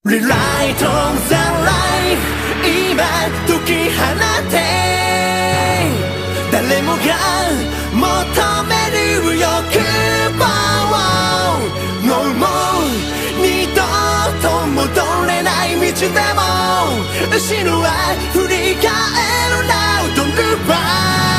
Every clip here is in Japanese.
Rewrite on the life 今解き放て誰もが求める欲望を No more 二度と戻れない道でも後ろは振り返る Now don't look back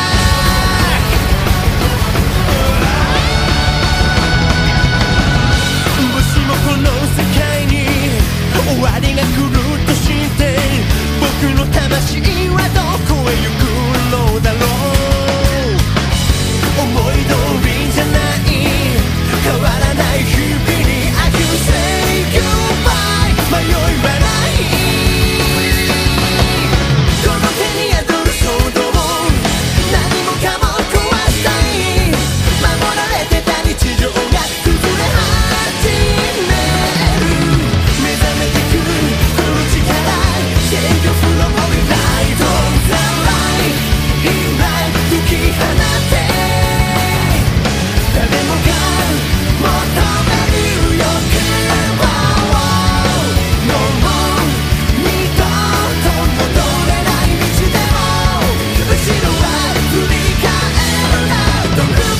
もしもこの世界に終わりが来るとして僕の魂はどこへ行くのだろう思い通りじゃない変わらない日々に I can say goodbye 迷いはないこの手に宿る衝動何もかも壊したい守られてた日常が崩れ始める目覚めてくこの力制御不能 Rewrite on the life 今解き放て誰もが求める欲望を No more 二度と戻れない道でも後ろは振り返るな Don't look